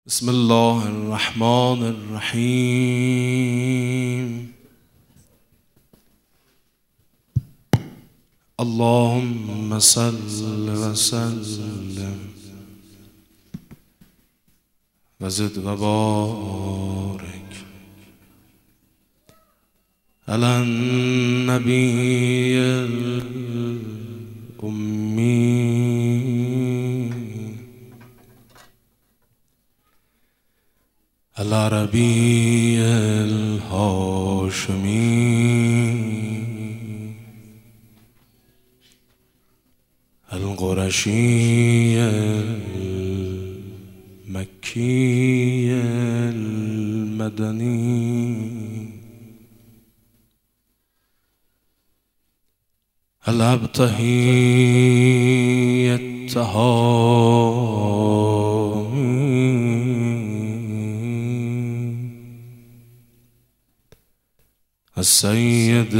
بسم الله الرحمن الرحيم. اللهم صل وسلم وزد وبارك على النبي الأمي العربي الهاشمي القرشي المكي المدني الأبطحي التهامي السيد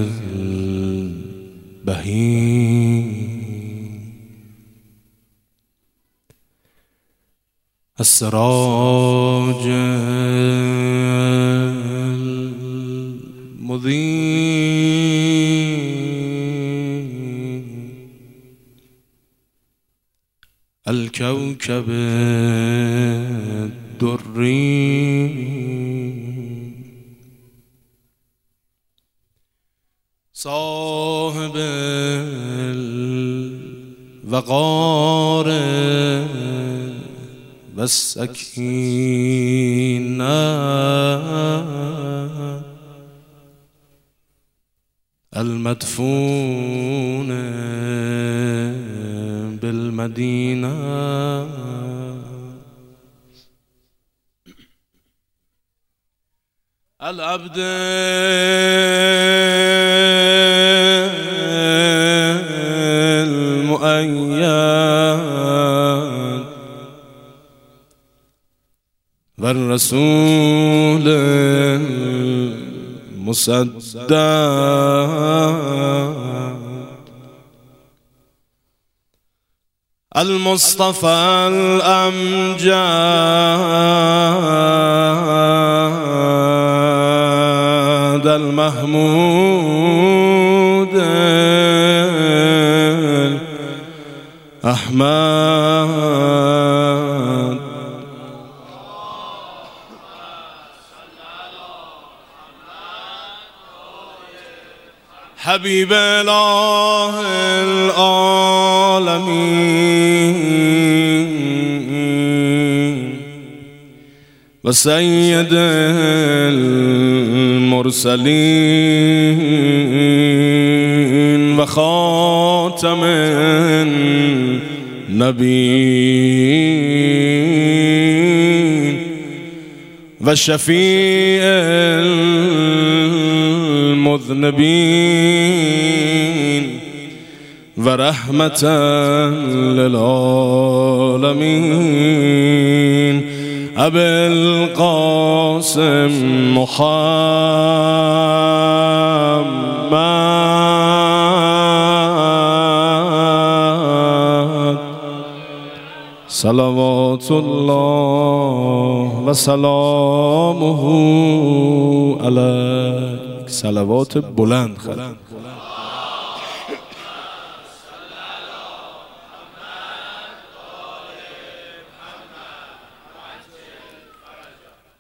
البهي السراج المضيء الكوكب الدري صاحب الوقار والسكينة المدفون بالمدينة العبد المؤيد والرسول المسدد المصطفى الأمجد المحمود أحمد حبيب الله العالمين وسيد المرسلين وخاتم النبيين وشفيع المذنبين ورحمة للعالمين أبي القاسم محمد صلوات الله وسلامه عليك. صلوات بلند خلق.